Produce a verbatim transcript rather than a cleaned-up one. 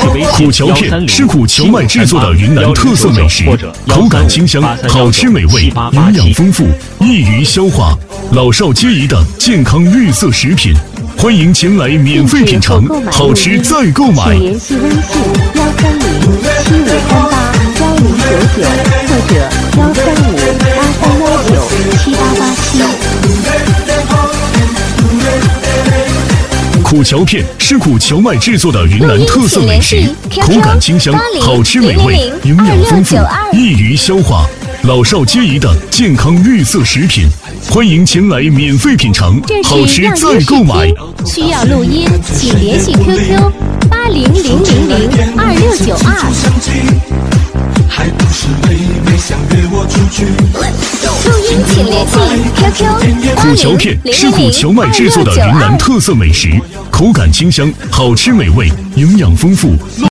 苦荞片是苦荞麦制作的云南特色美食，口感清香，好吃美味，营养丰富，易于消化，老少皆宜的健康绿色食品。欢迎前来免费品尝，好吃再购买。 请联系微信幺三零七五三八幺零九九或者幺三五八三幺九七八八七。 苦荞片是苦荞麦制作的云南特色美食，口感清香，好吃美味，营养丰富，易于消化，老少皆宜的健康绿色食品。欢迎前来免费品尝，好吃再购买。 需要录音，请联系 Q Q 八零零零零二六九二。录音请联系 Q Q 苦荞片是苦荞麦制作的云南特色美食，口感清香，好吃美味，营养丰富。